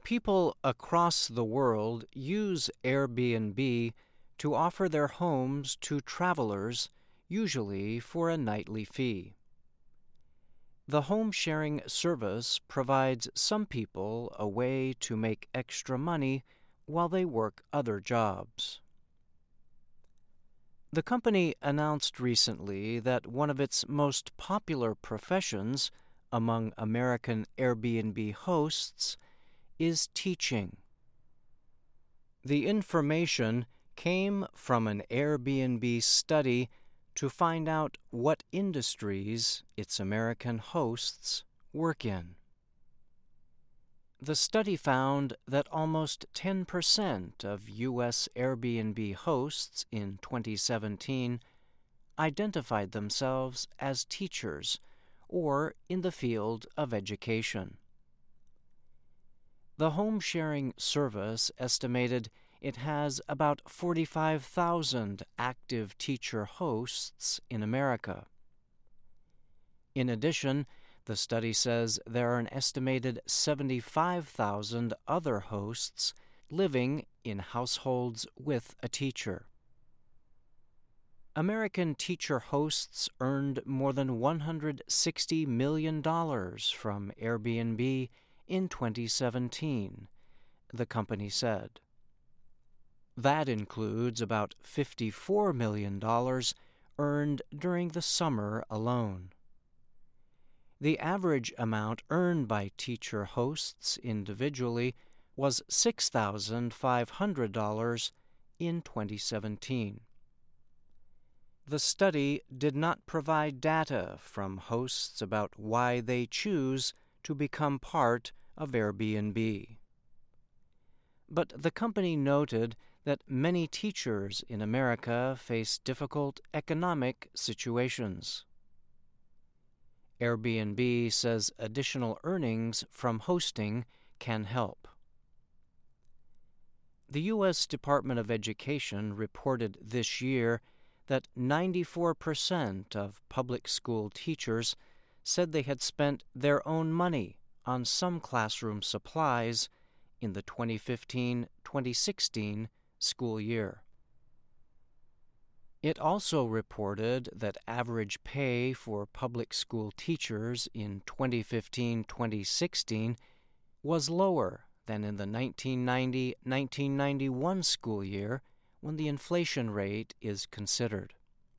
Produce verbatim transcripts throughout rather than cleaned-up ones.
People across the world use Airbnb to offer their homes to travelers, usually for a nightly fee. The home-sharing service provides some people a way to make extra money while they work other jobs. The company announced recently that one of its most popular professions among American Airbnb hosts is teaching. The information came from an Airbnb study to find out what industries its American hosts work in. The study found that almost ten percent of U S Airbnb hosts in twenty seventeen identified themselves as teachers or in the field of education. The home-sharing service estimated it has about forty-five thousand active teacher hosts in America. In addition, the study says there are an estimated seventy-five thousand other hosts living in households with a teacher. American teacher hosts earned more than one hundred sixty million dollars from Airbnb in twenty seventeen, the company said. That includes about fifty-four million dollars earned during the summer alone. The average amount earned by teacher hosts individually was six thousand five hundred dollars in twenty seventeen. The study did not provide data from hosts about why they choose to become part of Airbnb. But the company noted that many teachers in America face difficult economic situations. Airbnb says additional earnings from hosting can help. The U S Department of Education reported this year that ninety-four percent of public school teachers said they had spent their own money on some classroom supplies in the twenty fifteen twenty sixteen school year. It also reported that average pay for public school teachers in twenty fifteen twenty sixteen was lower than in the nineteen ninety nineteen ninety-one school year when the inflation rate is considered.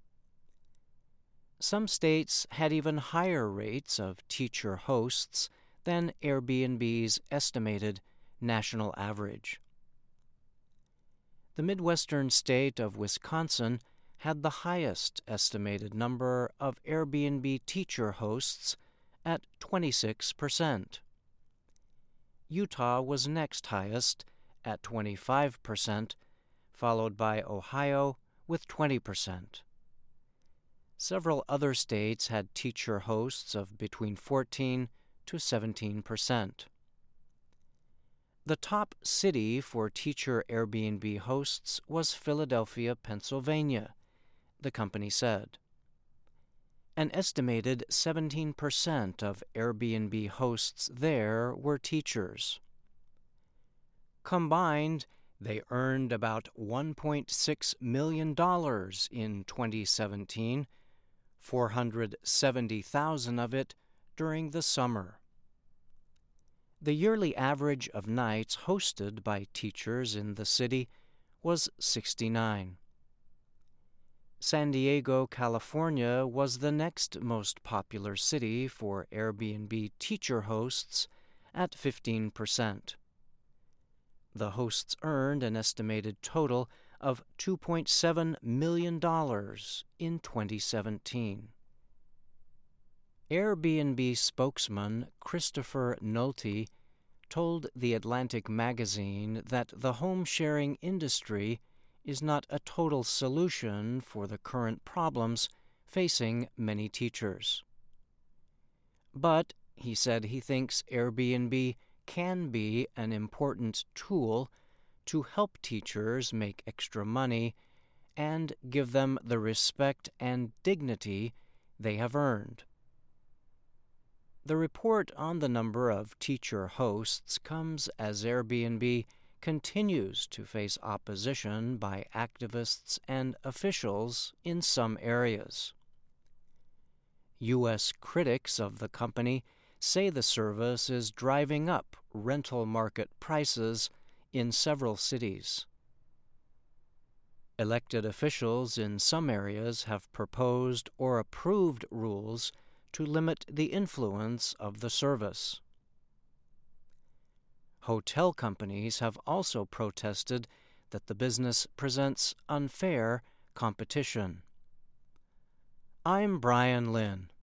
Some states had even higher rates of teacher hosts than Airbnb's estimated national average. The Midwestern state of Wisconsin had the highest estimated number of Airbnb teacher hosts at twenty-six percent. Utah was next highest at twenty-five percent, followed by Ohio with twenty percent. Several other states had teacher hosts of between fourteen to seventeen percent. The top city for teacher Airbnb hosts was Philadelphia, Pennsylvania, the company said. An estimated seventeen percent of Airbnb hosts there were teachers. Combined, they earned about one point six million dollars in twenty seventeen, four hundred seventy thousand dollars of it during the summer. The yearly average of nights hosted by teachers in the city was sixty-nine. San Diego, California was the next most popular city for Airbnb teacher hosts at fifteen percent. The hosts earned an estimated total of two point seven million dollars in twenty seventeen. Airbnb spokesman Christopher Nolte told The Atlantic magazine that the home-sharing industry is not a total solution for the current problems facing many teachers. But, he said, he thinks Airbnb can be an important tool to help teachers make extra money and give them the respect and dignity they have earned. The report on the number of teacher hosts comes as Airbnb continues to face opposition by activists and officials in some areas. U S critics of the company say the service is driving up rental market prices in several cities. Elected officials in some areas have proposed or approved rules to limit the influence of the service. Hotel companies have also protested that the business presents unfair competition. I'm Brian Lynn.